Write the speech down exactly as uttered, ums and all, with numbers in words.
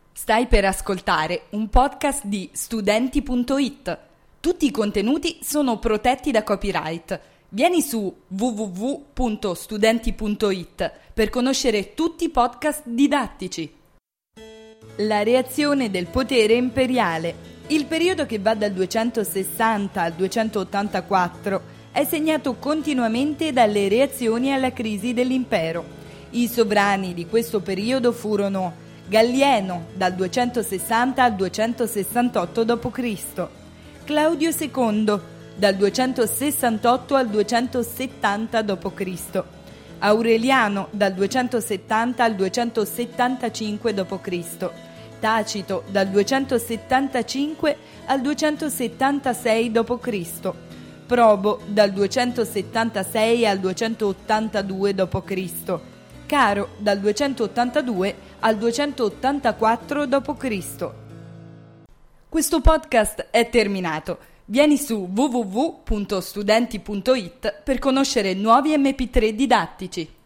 Stai per ascoltare un podcast di studenti punto it. Tutti i contenuti sono protetti da copyright. Vieni su w w w punto studenti punto it per conoscere tutti i podcast didattici. La reazione del potere imperiale. Il periodo che va dal duecentosessanta al duecentottantaquattro è segnato continuamente dalle reazioni alla crisi dell'impero. I sovrani di questo periodo furono Gallieno dal duecentosessanta al duecentosessantotto dopo Cristo, Claudio secondo dal duecentosessantotto al duecentosettanta dopo Cristo, Aureliano dal duecentosettanta al duecentosettantacinque dopo Cristo, Tacito dal duecentosettantacinque al duecentosettantasei dopo Cristo, Probo dal duecentosettantasei al duecentoottantadue dopo Cristo, Caro dal duecentottantadue al duecentottantaquattro dopo Cristo. Questo podcast è terminato. Vieni su w w w punto studenti punto it per conoscere nuovi emme pi tre didattici.